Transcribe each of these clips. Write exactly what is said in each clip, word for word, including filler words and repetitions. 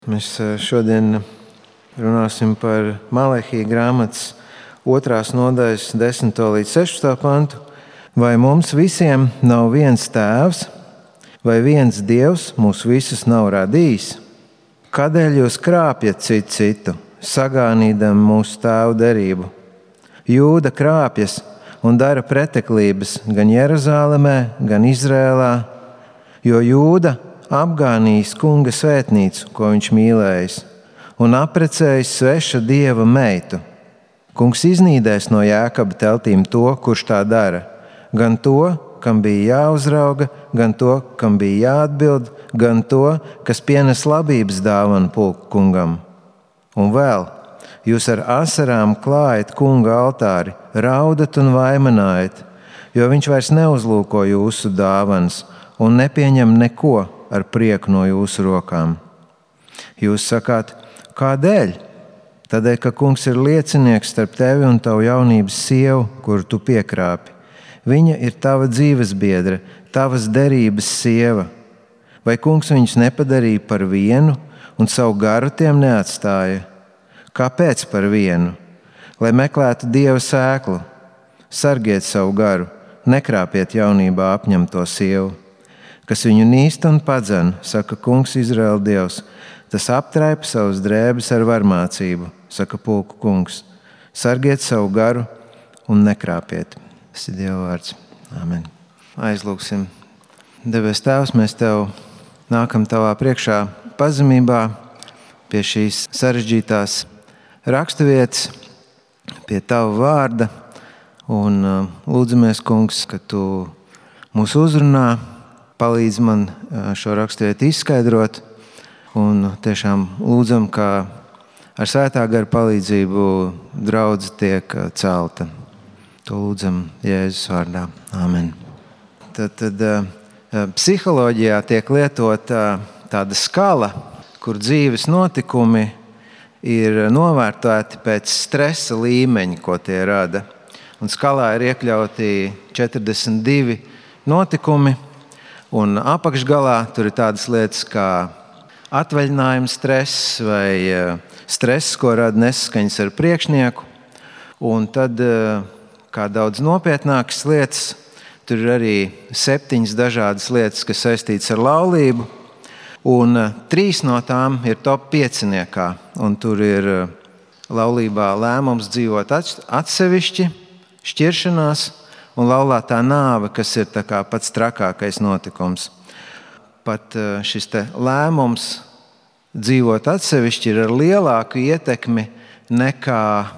Mēs šodien runāsim par Malehija grāmatas otrās nodaļas desmito līdz sešpadsmito pantu. Vai mums visiem nav viens tēvs, vai viens dievs mūs visus nav radījis? Kādēļ jūs krāpjat citu citu, sagānīdam mūsu tēvu derību? Jūda krāpjas un dara preteklības gan Jeruzālemē, gan Izrēlā, jo Jūda apgānījis kunga svētnīcu, ko viņš mīlējis, un apprecējis sveša dieva meitu. Kungs iznīdēs no Jākaba teltīm to, kurš tā dara, gan to, kam bija jāuzrauga, gan to, kam bija jāatbild, gan to, kas pienes labības dāvanu pulku kungam. Un vēl, jūs ar asarām klājat kunga altāri, raudat un vaimanājat, jo viņš vairs neuzlūko jūsu dāvanas un nepieņem neko ar prieku no jūsu rokām. Jūs sakāt, kādēļ? Tādēļ, ka kungs ir liecinieks starp tevi un tavu jaunības sievu, kuru tu piekrāpi. Viņa ir tava dzīvesbiedre, tavas derības sieva. Vai kungs viņus nepadarīja par vienu un savu garu tiem neatstāja? Kāpēc par vienu? Lai meklētu dieva sēklu, sargiet savu garu, nekrāpiet jaunībā apņemto sievu. Kas viņu nīst un padzen, saka kungs Izraēla dievs, tas aptraipa savus drēbes ar varmācību, saka pulku kungs. Sargiet savu garu un nekrāpiet. Tas ir Dieva vārds. Amen. Aizlūksim. Debes Tēvs, mēs Tev nākam Tavā priekšā pazemībā pie šīs sarežģītās raksturvietas, pie Tava vārda, un lūdzamies, kungs, ka Tu mūs uzrunā, palīdz man šo raksturvietu izskaidrot, un tiešām lūdzam, ka ar svētā gara palīdzību draudze tiek celta. To lūdzam Jēzus vārdā. Amen. Tad, tad psiholoģijā tiek lietota tāda skala, kur dzīves notikumi ir novērtēti pēc stresa līmeņa, ko tie rada. Un skalā ir iekļauti četrdesmit divi notikumi, un apakšgalā tur ir tādas lietas kā atvaļinājuma stress vai stress, ko rada nesaskaņas ar priekšnieku. Un tad, kā daudz nopietnākas lietas, tur ir arī septiņas dažādas lietas, kas saistītas ar laulību. Un trīs no tām ir top pieciniekā. Un tur ir laulībā lēmums dzīvot atsevišķi, šķiršanās, un laulātā nāve, kas ir tā kā pats trakākais notikums. Pat šis te lēmums dzīvot atsevišķi ir ar lielāku ietekmi nekā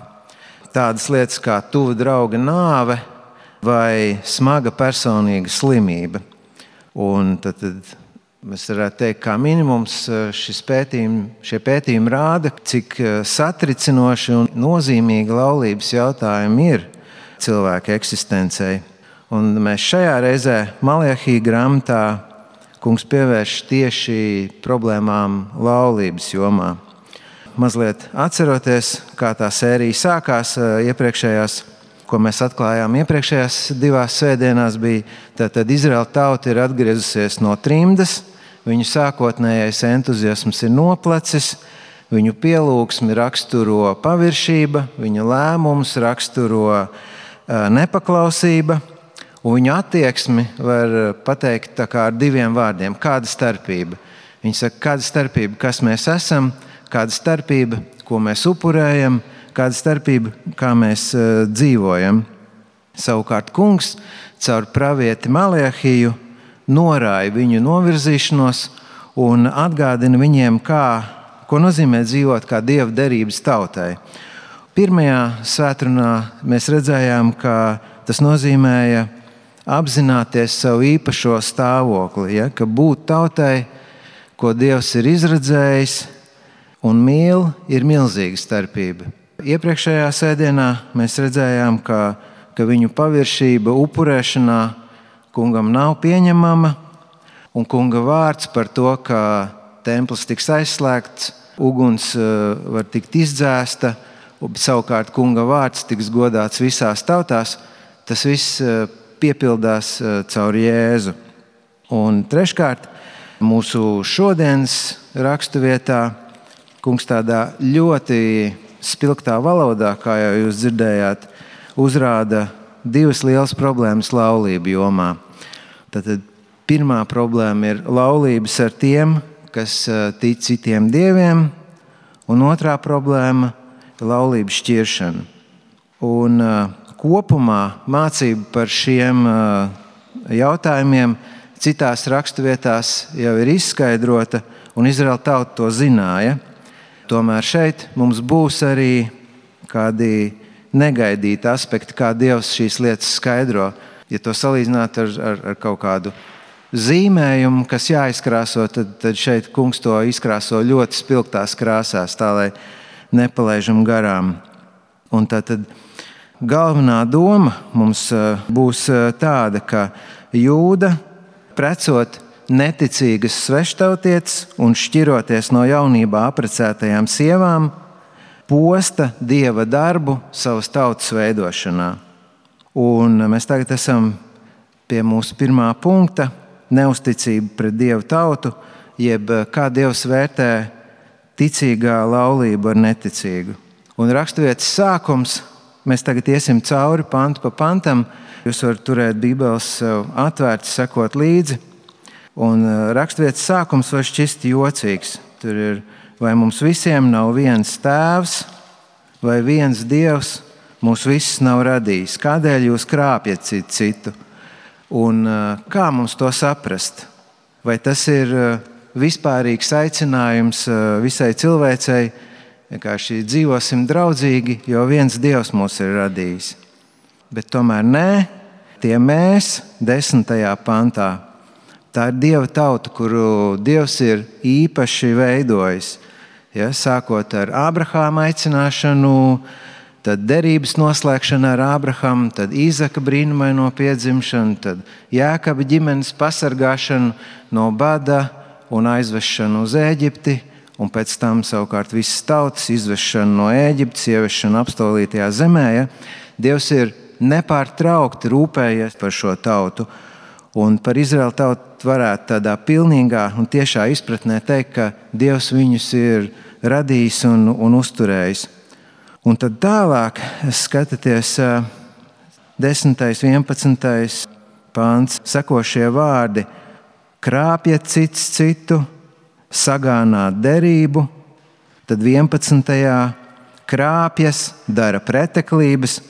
tādas lietas kā tuva drauga nāve vai smaga personīga slimība. Un tad, tad mēs varētu teikt, kā minimums šis pētījumi, šie pētījumi rāda, cik satricinoši un nozīmīgi laulības jautājumi ir cilvēka eksistencei. Un mēs šajā reizē Malehija grāmatā kungs pievērš tieši problēmām laulības jomā. Mazliet atceroties, kā tā sērija sākās iepriekšējās, ko mēs atklājām iepriekšējās divās svētdienās, bija tātad Izraēla tauta ir atgriezusies no trimdas, viņu sākotnējais entuziasms ir noplecis, viņu pielūgsmi raksturo paviršība, viņu lēmums raksturo nepaklausība, un viņu attieksmi var pateikt tā kā ar diviem vārdiem. Kāda starpība? Viņi saka, kāda starpība, kas mēs esam, kāda starpība, ko mēs upurējam, kāda starpība, kā mēs uh, dzīvojam. Savukārt kungs caur pravieti Malehiju norāja viņu novirzīšanos un atgādina viņiem, kā, ko nozīmē dzīvot kā Dieva derības tautai. Pirmajā svētrunā mēs redzējām, ka tas nozīmēja apzināties savu īpašo stāvokli, ja? Ka būt tautai, ko Dievs ir izredzējis un mīl, ir milzīga starpība. Iepriekšējā sēdienā mēs redzējām, ka, ka viņu paviršība upurēšanā kungam nav pieņemama, un kunga vārds par to, ka templis tiks aizslēgts, uguns var tikt izdzēsta, savukārt kunga vārds tiks godāts visās tautās, tas viss piepildās caur Jēzu. Un treškārt, mūsu šodienas raksturvietā kungs tādā ļoti spilgtā valodā, kā jau jūs dzirdējāt, uzrāda divas lielas problēmas laulību jomā. Tātad pirmā problēma ir laulības ar tiem, kas tic citiem dieviem, un otrā problēma ir laulības šķiršana. Un kopumā mācība par šiem jautājumiem citās raksturvietās jau ir izskaidrota, un Izraēla tauta to zināja. Tomēr šeit mums būs arī kādi negaidīti aspekti, kā Dievs šīs lietas skaidro. Ja to salīdzināt ar, ar, ar kaut kādu zīmējumu, kas jāizkrāso, tad, tad šeit kungs to izkrāso ļoti spilgtās krāsās, tā lai nepalaižam garām. Un tātad galvenā doma mums būs tāda, ka Jūda, precot neticīgas sveštautietes un šķiroties no jaunībā apprecētajām sievām, posta Dieva darbu savas tautas veidošanā. Un mēs tagad esam pie mūsu pirmā punkta – neusticība pret Dievu tautu, jeb kā Dievs vērtē ticīgā laulību ar neticīgu. Un raksturvietas sākums, mēs tagad iesim cauri pantu pa pantam, jūs varat turēt Bībeles atvērts, sekot līdzi. Un raksturvietas sākums var šķist jocīgs. Tur ir, vai mums visiem nav viens tēvs, vai viens Dievs mūs visus nav radījis. Kādēļ jūs krāpjat citu citu? Un kā mums to saprast? Vai tas ir vispārīgs aicinājums visai cilvēcei, vienkārši dzīvosim draudzīgi, jo viens Dievs mūs ir radījis? Bet tomēr nē, tie mēs desmitajā pantā. Tā ir Dieva tauta, kuru Dievs ir īpaši veidojis. Ja, sākot ar Ābrahāma aicināšanu, tad derības noslēgšana ar Ābrahamu, tad Īzaka brīnumaino piedzimšanu, tad Jākaba ģimenes pasargāšanu no bada un aizvešanu uz Ēģipti, un pēc tam savukārt visas tautas izvešanu no Ēģiptes, ievešanu apstolītajā zemē. Ja. Dievs ir nepārtraukti rūpējies par šo tautu. Un par Izraēlu tautu varētu tādā pilnīgā un tiešā izpratnē teikt, ka Dievs viņus ir radījis un, un uzturējis. Un tad tālāk skatieties desmitais, vienpadsmitais pāns, sekošie vārdi: krāpjat cits citu, sagānāt derību, tad vienpadsmitajā krāpjas, dara preteklības.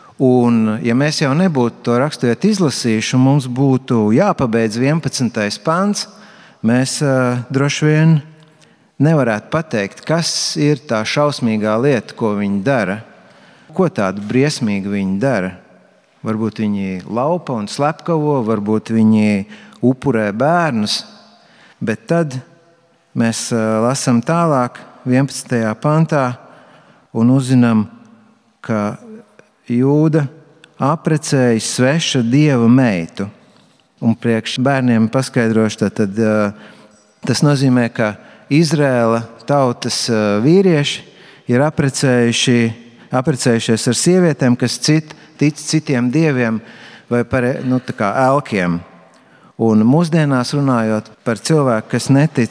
Un, ja mēs jau nebūtu to raksturvietu izlasījuši, un mums būtu jāpabeidz vienpadsmitais pants, mēs uh, droši vien nevarētu pateikt, kas ir tā šausmīgā lieta, ko viņi dara. Ko tādu briesmīgu viņi dara? Varbūt viņi laupa un slepkavo, varbūt viņi upurē bērnus, bet tad mēs uh, lasām tālāk vienpadsmitajā pantā un uzzinām, ka Jūda apprecēja sveša dieva meitu. Un priekš bērniem paskaidrošu, tad, tad tas nozīmē, ka Izraēla tautas vīrieši ir apprecējuši, apprecējušies ar sievietēm, kas cit, tic citiem dieviem vai par nu, tā kā elkiem. Un mūsdienās runājot par cilvēku, kas netic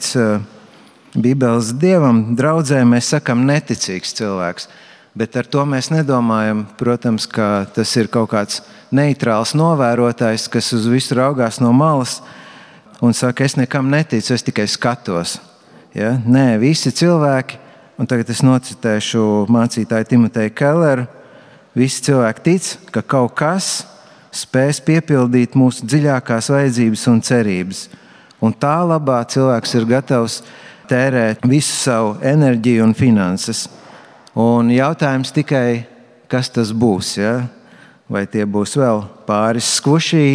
Bībeles dievam, draudzē mēs sakam neticīgs cilvēks. Bet ar to mēs nedomājam, protams, ka tas ir kaut kāds neitrāls novērotājs, kas uz visu raugās no malas un saka, es nekam neticu, es tikai skatos. Ja? Nē, visi cilvēki, un tagad es nocitēšu mācītāju Timoteju Kelleru, visi cilvēki tic, ka kaut kas spēs piepildīt mūsu dziļākās vajadzības un cerības. Un tā labā cilvēks ir gatavs tērēt visu savu enerģiju un finanses. Un jautājums tikai, kas tas būs, ja? Vai tie būs vēl pāris skušī,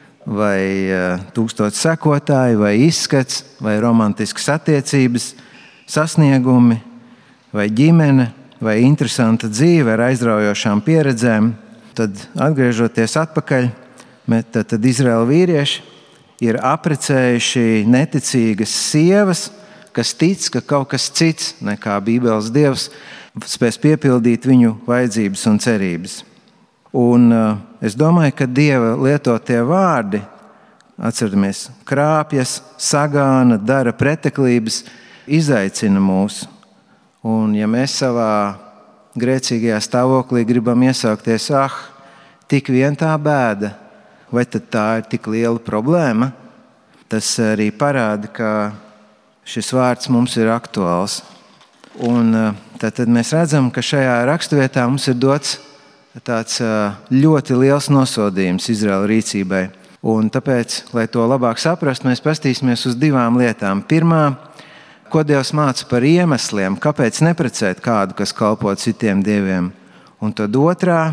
vai tūkstoši sekotāji, vai izskats, vai romantiskas attiecības, sasniegumi, vai ģimene, vai interesanta dzīve ar aizraujošām pieredzēm. Tad, atgriežoties atpakaļ, tad, tad Izraēla vīrieši ir apprecējuši neticīgas sievas, kas tic, ka kaut kas cits nekā Bībeles dievs spēs piepildīt viņu vajadzības un cerības. Un uh, es domāju, ka Dieva lietotie vārdi, atceramies, krāpjas, sagāna, dara preteklības, izaicina mūs. Un ja mēs savā grēcīgajā stāvoklī gribam iesaukties, ah, tik vien tā bēda, vai tad tā ir tik liela problēma? Tas arī parāda, ka šis vārds mums ir aktuāls. Un tad, tad mēs redzam, ka šajā raksturvietā mums ir dots tāds ļoti liels nosodījums Izraēla rīcībai. Un tāpēc, lai to labāk saprastu, mēs paskatīsimies uz divām lietām. Pirmā, ko Dievs māca par iemesliem, kāpēc neprecēt kādu, kas kalpo citiem dieviem. Un tad otrā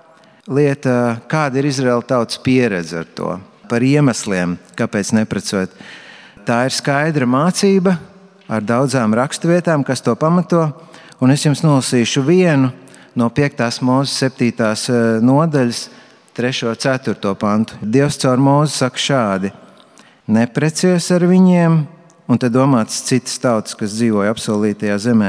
lieta, kāda ir Izraēla tautas pieredze ar to, par iemesliem, kāpēc neprecēt. Tā ir skaidra mācība ar daudzām raksturvietām, kas to pamato. Un es jums nolasīšu vienu no piektās Mūzes septītās nodaļas, trešo, ceturto pantu. Dievs caur Mūzi saka šādi: neprecies ar viņiem, un te domāts citas tautas, kas dzīvoja apsolītajā zemē.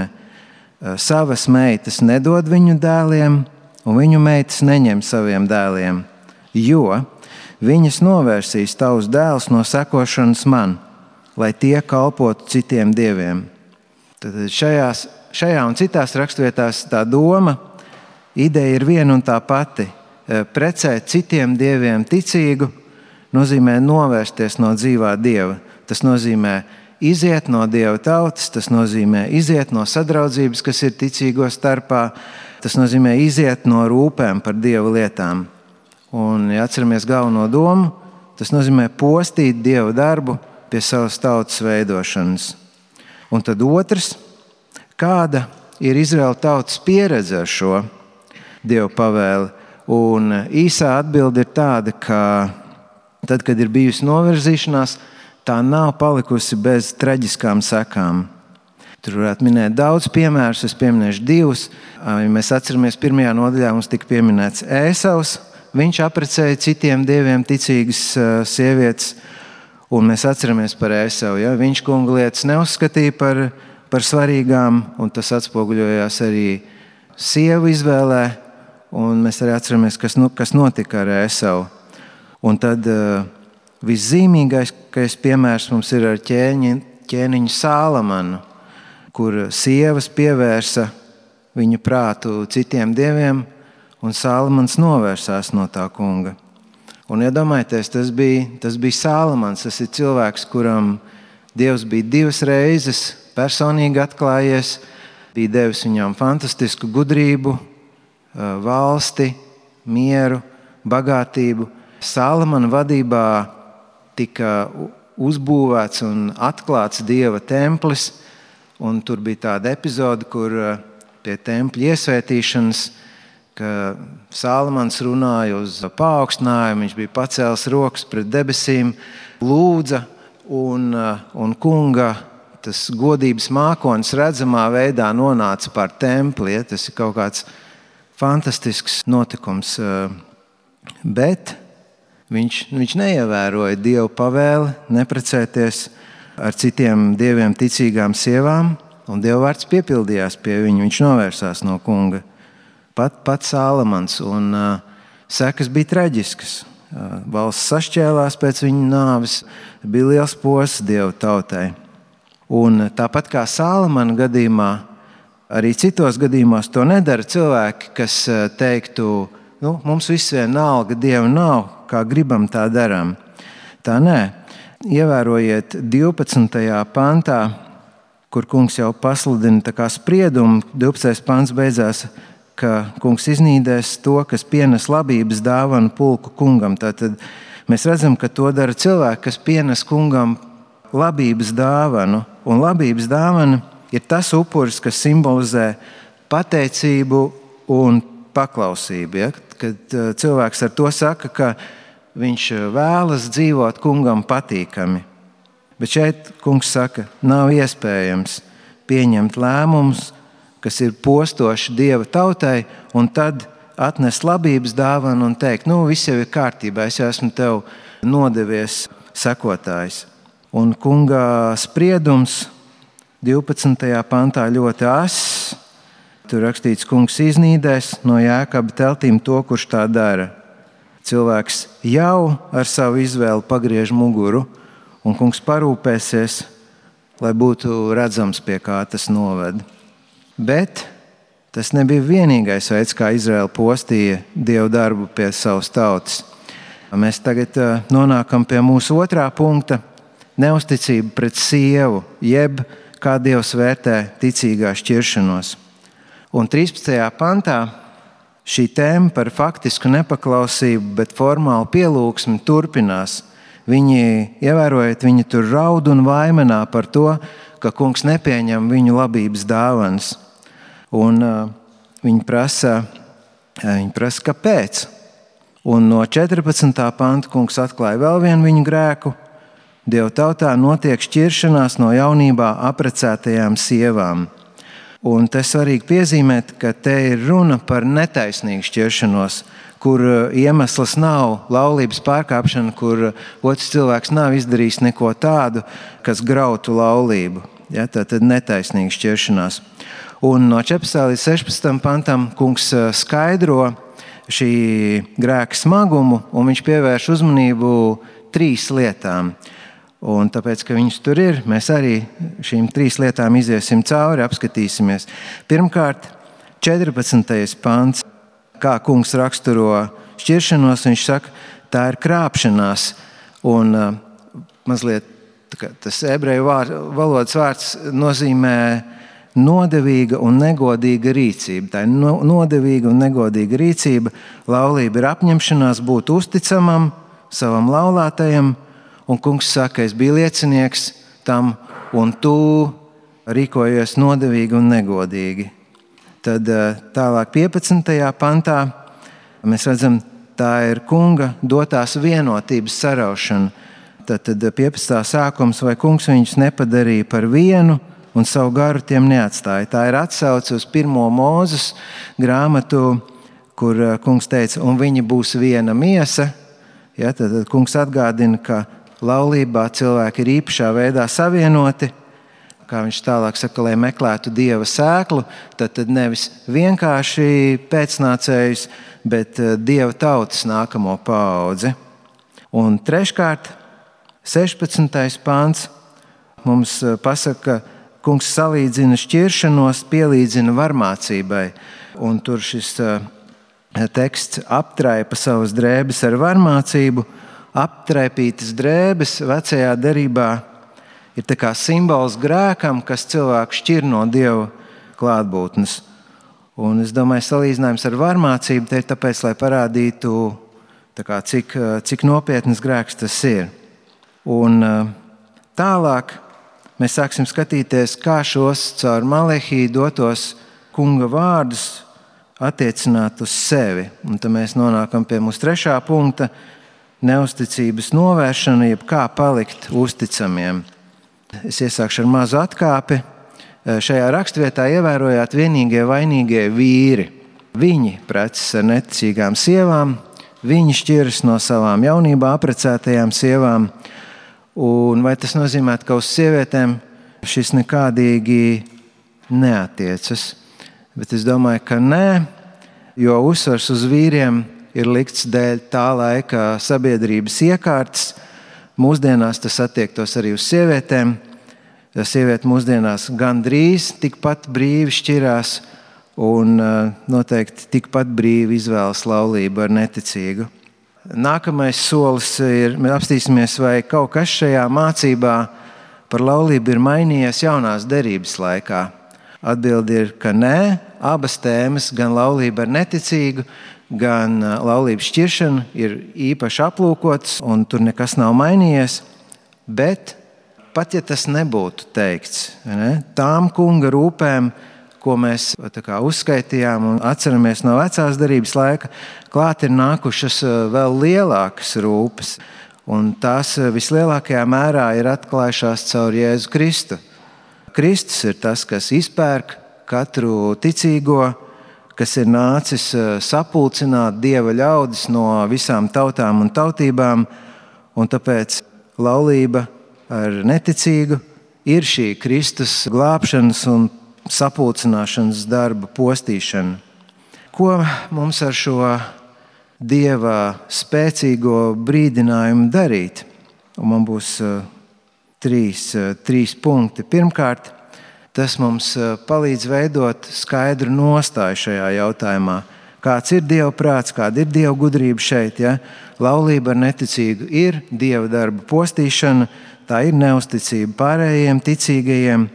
Savas meitas nedod viņu dēliem, un viņu meitas neņem saviem dēliem, jo viņas novērsīs tavus dēlus no sekošanas man, lai tie kalpotu citiem dieviem. Tad šajās, šajā un citās raksturvietās tā doma, ideja ir viena un tā pati. Precēt citiem dieviem ticīgu nozīmē novērsties no dzīvā dieva. Tas nozīmē iziet no dieva tautas, tas nozīmē iziet no sadraudzības, kas ir ticīgo starpā, tas nozīmē iziet no rūpēm par dieva lietām. Un, ja atceramies galveno domu, tas nozīmē postīt dieva darbu pie savas tautas veidošanas. Un tad otrs, kāda ir Izraēla tautas pieredze ar šo dieva pavēli? Un īsā atbilde ir tāda, ka tad, kad ir bijusi novirzīšanās, tā nav palikusi bez traģiskām sekām. Tur varētu minēt daudz piemērus, es pieminēšu divus. Ja mēs atceramies, pirmajā nodaļā mums tika pieminēts Ēsavs. Viņš apprecēja citiem dieviem ticīgas sievietes, un mēs atceramies par Ēsavu. Ja? Viņš kunga lietas neuzskatīja par, par svarīgām, un tas atspoguļojās arī sievu izvēlē. Un mēs arī atceramies, kas, nu, kas notika ar Ēsavu. Un tad uh, viszīmīgākais piemērs mums ir ar ķēni, ķēniņu Sālamanu, kur sievas pievērsa viņu prātu citiem dieviem, un Sālamans novērsās no tā kunga. Un iedomājieties, tas bija, tas bija Sālamans, tas ir cilvēks, kuram Dievs bija divas reizes personīgi atklājies, bija devis viņam fantastisku gudrību, valsti, mieru, bagātību. Sālamana vadībā tika uzbūvēts un atklāts Dieva templis, un tur bija tāda epizode, kur pie tempļa iesvētīšanas, ka Sālamans runāja uz paaugstinājumu, viņš bija pacēlis rokas pret debesīm, lūdza, un, un kunga tas godības mākonis redzamā veidā nonāca pār templi. Ja? Tas ir kaut kāds fantastisks notikums, bet viņš, viņš neievēroja Dieva pavēli neprecēties ar citiem dieviem ticīgām sievām, un Dieva vārds piepildījās pie viņa, viņš novērsās no kunga. Pat, pat Sālamans, un uh, sekas bija traģiskas. Uh, valsts sašķēlās pēc viņa nāves, bija liels posts Dieva tautai. Un tāpat kā Sālamana gadījumā, arī citos gadījumos to nedara cilvēki, kas teiktu, nu, mums viss vienalga, Dieva nav, kā gribam, tā darām. Tā nē. Ievērojiet divpadsmitajā pantā, kur kungs jau pasludina tā kā spriedumu. divpadsmitais pants beidzās, ka kungs iznīdēs to, kas pienes labības dāvanu pulku kungam. Tātad mēs redzam, ka to dara cilvēki, kas pienes kungam labības dāvanu. Un labības dāvana ir tas upuris, kas simbolizē pateicību un paklausību. Ja? Kad cilvēks ar to saka, ka viņš vēlas dzīvot kungam patīkami. Bet šeit kungs saka, nav iespējams pieņemt lēmumus, kas ir postoši Dieva tautai, un tad atnest labības dāvanu un teikt, nu, viss jau ir kārtībā, es esmu tev nodevies sekotājs. Un kunga spriedums divpadsmitajā pantā ļoti ass. Tur rakstīts, kungs iznīdēs no Jākaba teltīm to, kurš tā dara. Cilvēks jau ar savu izvēli pagriež muguru, un kungs parūpēsies, lai būtu redzams, pie kā tas noved. Bet tas nebija vienīgais veids, kā Izraēla postīja Dievu darbu pie savas tautas. Mēs tagad nonākam pie mūsu otrā punkta – neusticība pret sievu, jeb kā Dievs vērtē ticīgā šķiršanos. Un trīspadsmitajā pantā šī tēma par faktisku nepaklausību, bet formālu pielūgsmi turpinās. Viņi, ievērojot, viņi tur raud un vaimanā par to, ka kungs nepieņem viņu labības dāvanas. Un uh, viņi prasa, viņi prasa, kāpēc. Un no četrpadsmitā panta kungs atklāja vēl vienu viņu grēku. Dieva tautā notiek šķiršanās no jaunībā apprecētajām sievām. Un te svarīgi piezīmēt, ka te ir runa par netaisnīgu šķiršanos, kur iemesls nav laulības pārkāpšana, kur otrs cilvēks nav izdarījis neko tādu, kas grautu laulību. Ja, tā tad netaisnīga šķiršanās. Un no četrpadsmitā līdz sešpadsmitajam pantam kungs skaidro šī grēka smagumu, un viņš pievērš uzmanību trīs lietām. Un tāpēc, ka viņš tur ir, mēs arī šīm trīs lietām iziesim cauri, apskatīsimies. Pirmkārt, četrpadsmitais pants, kā kungs raksturo šķiršanos, viņš saka, tā ir krāpšanās. Un uh, mazliet tas ebreju valodas vārds nozīmē nodevīga un negodīga rīcība. Tā ir nodevīga un negodīga rīcība. Laulība ir apņemšanās būt uzticamam savam laulātajam, un kungs saka, es biju liecinieks tam, un tu rīkojies nodevīgi un negodīgi. Tad tālāk piecpadsmitajā pantā mēs redzam, tā ir kunga dotās vienotības saraušana. Tad piecpadsmitā sākums, vai kungs viņus nepadarīja par vienu, un savu garu tiem neatstāja. Tā ir atsauce uz pirmo Mūzes grāmatu, kur kungs teica, un viņi būs viena miesa. Ja, tad, tad kungs atgādina, ka laulībā cilvēki ir īpašā veidā savienoti. Kā viņš tālāk saka, lai meklētu Dieva sēklu, tad, tad nevis vienkārši pēcnācējus, bet Dieva tautas nākamo paudzi. Un treškārt, sešpadsmitais pants mums pasaka, ka kungs salīdzina šķiršanos, pielīdzina varmācībai. Un tur šis teksts aptraipa savas drēbes ar varmācību. Aptraipītas drēbes vecajā derībā ir tā kā simbols grēkam, kas cilvēku šķir no Dieva klātbūtnes. Un es domāju, salīdzinājums ar varmācību te ir tāpēc, lai parādītu, tā kā, cik, cik nopietnas grēks tas ir. Un tālāk mēs sāksim skatīties, kā šos caur Malehiju dotos kunga vārdus attiecināt uz sevi. Un tad mēs nonākam pie mūsu trešā punkta – neusticības novēršana, jeb kā palikt uzticamiem. Es iesākšu ar mazu atkāpi. Šajā rakstvietā ievērojāt vienīgie vainīgie vīri. Viņi preces ar neticīgām sievām, viņi šķiras no savām jaunībā apprecētajām sievām. Un vai tas nozīmē, ka uz sievietēm šis nekādīgi neatiecas? Bet es domāju, ka nē, jo uzsvars uz vīriem ir likts dēļ tā laika sabiedrības iekārtas. Mūsdienās tas attiektos arī uz sievietēm. Sieviete mūsdienās gandrīz tikpat brīvi šķirās un noteikti tikpat brīvi izvēlas laulību ar neticīgu. Nākamais solis ir, mēs apstīsimies, vai kaut kas šajā mācībā par laulību ir mainījies jaunās derības laikā. Atbilde ir, ka nē, abas tēmas, gan laulība ar neticīgu, gan laulības šķiršana ir īpaši aplūkotas un tur nekas nav mainījies, bet pat ja tas nebūtu teikts, ne, tām kunga rūpēm, ko mēs kā, uzskaitījām un atceramies no vecās derības laika, klāt ir nākušas vēl lielākas rūpes. Un tās vislielākajā mērā ir atklājušās caur Jēzu Kristu. Kristus ir tas, kas izpērk katru ticīgo, kas ir nācis sapulcināt Dieva ļaudis no visām tautām un tautībām. Un tāpēc laulība ar neticīgu ir šī Kristus glābšanas un sapulcināšanas darba postīšana. Ko mums ar šo Dieva spēcīgo brīdinājumu darīt? Un man būs uh, trīs, uh, trīs punkti. Pirmkārt, tas mums palīdz veidot skaidru nostāju šajā jautājumā. Kāds ir Dieva prāts, kāda ir Dieva gudrība šeit? Ja? Laulība ar neticīgu ir Dieva darba postīšana, tā ir neusticība pārējiem ticīgajiem,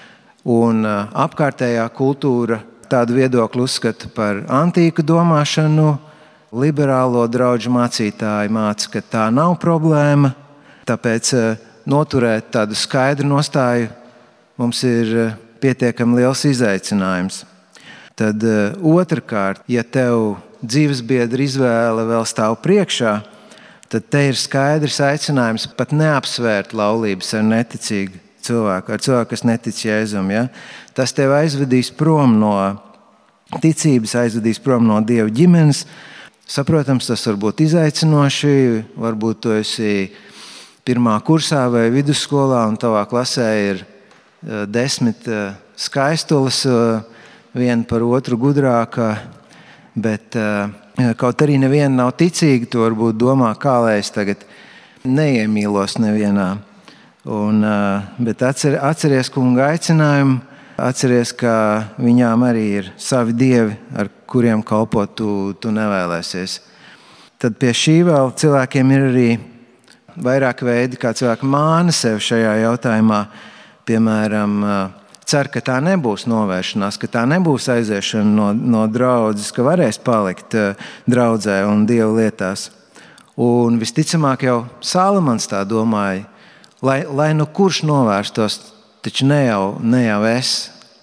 un apkārtējā kultūra tādu viedokli uzskata par antīku domāšanu. Liberālo draugu mācītāji māca, ka tā nav problēma, tāpēc noturēt tādu skaidru nostāju mums ir pietiekami liels izaicinājums. Tad otrkārt, ja tev dzīvesbiedra izvēle vēl stāv priekšā, tad te ir skaidrs aicinājums pat neapsvērt laulības ar neticīgu cilvēku, ar cilvēku, kas netic Jēzum. Ja? Tas tev aizvedīs prom no ticības, aizvedīs prom no Dieva ģimenes. Saprotams, tas var būt izaicinoši, varbūt tu esi pirmā kursā vai vidusskolā un tavā klasē ir desmit skaistulas, viena par otru gudrāka, bet kaut arī neviena nav ticīga, tu varbūt domā, kā lai es tagad neiemīlos nevienā. Un, bet atcer, atceries kunga aicinājumu, atceries, ka viņām arī ir savi dievi, ar kuriem kalpot tu, tu nevēlēsies. Tad pie šī vēl cilvēkiem ir arī vairāk veidi, kā cilvēki māna sev šajā jautājumā. Piemēram, cer, ka tā nebūs novēršanās, ka tā nebūs aiziešana no, no draudzes, ka varēs palikt draudzē un Dieva lietās. Un visticamāk jau Salamans tā domāja, lai, lai nu kurš novērstos, taču ne jau, ne jau es,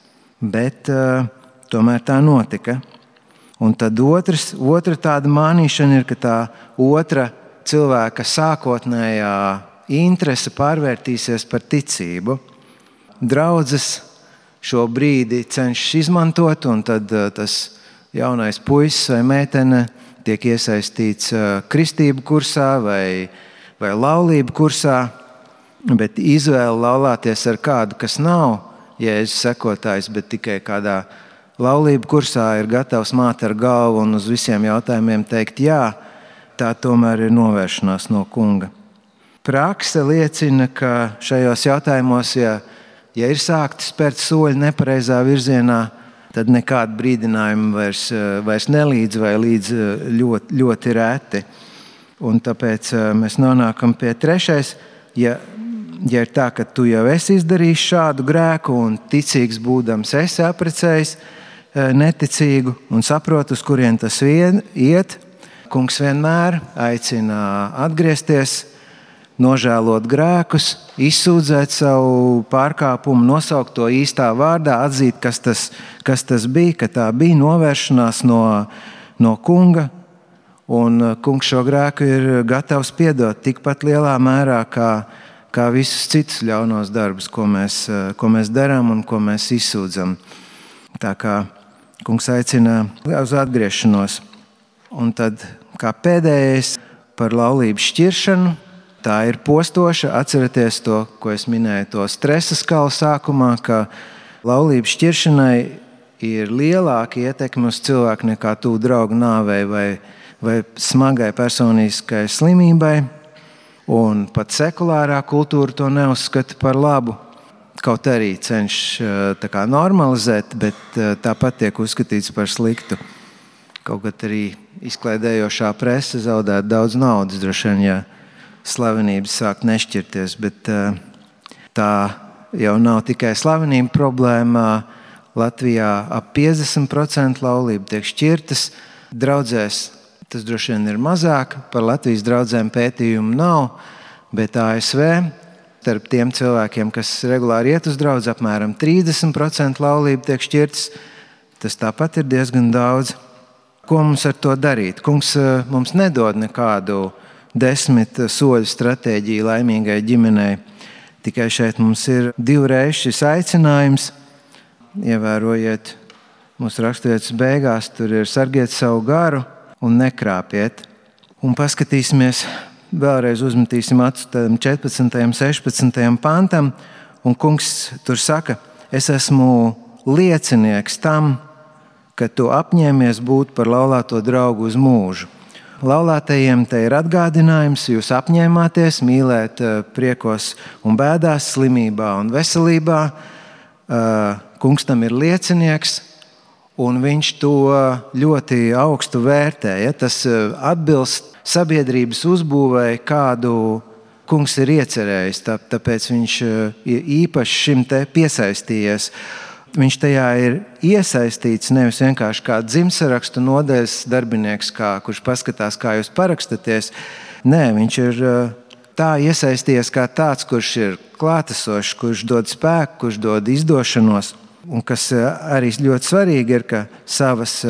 bet uh, tomēr tā notika. Un tad otrs, otra tāda mānīšana ir, ka tā otra cilvēka sākotnējā interese pārvērtīsies par ticību. Draudzes šo brīdi cenšas izmantot, un tad uh, tas jaunais puisis vai meitene tiek iesaistīts uh, kristību kursā vai, vai laulību kursā, bet izvēle laulāties ar kādu, kas nav Jēzus sekotājs, bet tikai kādā laulību kursā ir gatavs māt ar galvu un uz visiem jautājumiem teikt jā, tā tomēr ir novēršanās no kunga. Prakse liecina, ka šajos jautājumos, ja Ja ir sākti spērt soļi nepareizā virzienā, tad nekāda brīdinājuma vairs, vairs nelīdz vai līdz ļoti, ļoti reti. Un tāpēc mēs nonākam pie trešais. Ja, ja ir tā, ka tu jau esi izdarījis šādu grēku un ticīgs būdams esi apprecējis neticīgu un saproti, uz kurien tas vien iet, kungs vienmēr aicina atgriezties, nožēlot grēkus, izsūdzēt savu pārkāpumu, nosaukt to īstā vārdā, atzīt, kas tas, kas tas bija, ka tā bija novēršanās no, no kunga. Un kungs šo grēku ir gatavs piedot tikpat lielā mērā, kā, kā visus citus ļaunos darbus, ko mēs, ko mēs darām un ko mēs izsūdzam. Tā kā kungs aicina uz atgriešanos. Un tad kā pēdējais par laulību šķiršanu. Tā ir postoša. Atcerieties to, ko es minēju, to stresa skalu sākumā, ka laulības šķiršanai ir lielāka ietekme uz cilvēku nekā tuvu draugu nāvei vai, vai smagai personiskai slimībai. Un pat sekulārā kultūra to neuzskata par labu. Kaut arī cenšas tā kā normalizēt, bet tāpat tiek uzskatīts par sliktu. Kaut gan arī izklaidējošā prese zaudēt daudz naudas droši vien, ja slavenības sāk nešķirties, bet tā jau nav tikai slavenība problēma. Latvijā ap piecdesmit procenti laulību tiek šķirtas. Draudzēs tas droši vien ir mazāk, par Latvijas draudzēm pētījumu nav, bet A S V starp tiem cilvēkiem, kas regulāri iet uz draudzi, apmēram trīsdesmit procenti laulību tiek šķirtas. Tas tāpat ir diezgan daudz. Ko mums ar to darīt? Kungs mums nedod nekādu desmit soļu stratēģiju laimīgai ģimenei. Tikai šeit mums ir divreiz šis aicinājums. Ievērojiet mūsu raksturvietas beigās, tur ir sargiet savu garu un nekrāpiet. Un paskatīsimies, vēlreiz uzmetīsim acu tādam četrpadsmitajam, sešpadsmitajam pantam. Un kungs tur saka, es esmu liecinieks tam, ka tu apņēmies būt par laulāto draugu uz mūžu. Laulātajiem te ir atgādinājums, jūs apņēmāties mīlēt priekos un bēdās, slimībā un veselībā. Kungs tam ir liecinieks, un viņš to ļoti augstu vērtē. Ja? Tas atbilst sabiedrības uzbūvēi, kādu Kungs ir iecerējis, tā, tāpēc viņš īpaši šim te piesaistījies. Viņš tajā ir iesaistīts nevis vienkārši kā dzimtsarakstu nodaļas darbinieks, kā, kurš paskatās, kā jūs parakstaties. Nē, viņš ir tā iesaistījies kā tāds, kurš ir klātesošs, kurš dod spēku, kurš dod izdošanos. Un kas arī ļoti svarīgi ir, ka savas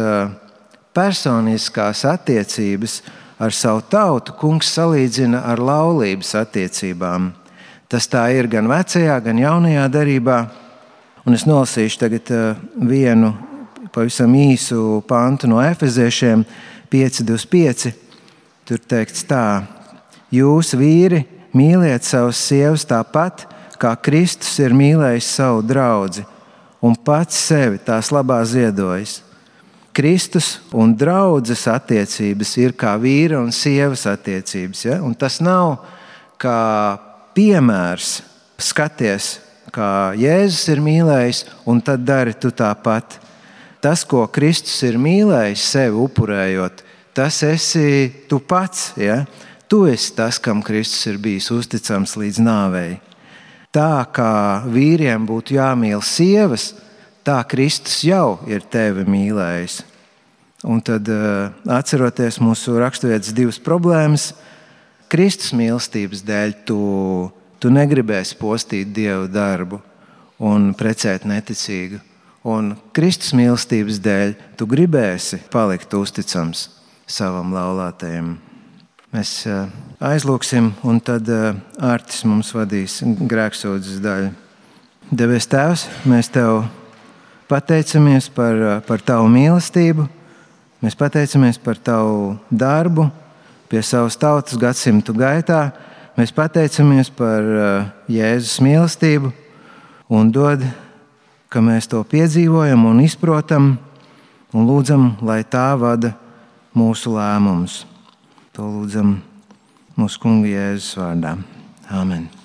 personiskās attiecības ar savu tautu Kungs salīdzina ar laulības attiecībām. Tas tā ir gan vecajā, gan jaunajā darībā. Un es nolasīšu tagad vienu pavisam īsu pantu no Efeziešiem pieci divdesmit pieci. Tur teikts tā: jūs, vīri, mīliet savas sievas tāpat, kā Kristus ir mīlējis savu draudzi un pats sevi tās labā ziedojis. Kristus un draudzes attiecības ir kā vīra un sievas attiecības. Ja? Un tas nav kā piemērs, skaties, kā Jēzus ir mīlējis, un tad dari tu tāpat. Tas, ko Kristus ir mīlējis, sevi upurējot, tas esi tu pats. Ja? Tu esi tas, kam Kristus ir bijis uzticams līdz nāvei. Tā kā vīriem būtu jāmīl sievas, tā Kristus jau ir tevi mīlējis. Un tad, atceroties mūsu raksturvietas divas problēmas, Kristus mīlestības dēļ tu Tu negribēsi postīt Dievu darbu un precēt neticīgu. Un Kristus mīlestības dēļ tu gribēsi palikt uzticams savam laulātajam. Mēs aizlūksim, un tad Ārtis mums vadīs grēksūdzes daļu. Debes Tēvs, mēs Tev pateicamies par, par Tavu mīlestību. Mēs pateicamies par Tavu darbu pie savas tautas gadsimtu gaitā. Mēs pateicamies par Jēzus mīlestību un dod, ka mēs to piedzīvojam un izprotam un lūdzam, lai tā vada mūsu lēmumus. To lūdzam mūsu Kunga Jēzus vārdā. Āmen.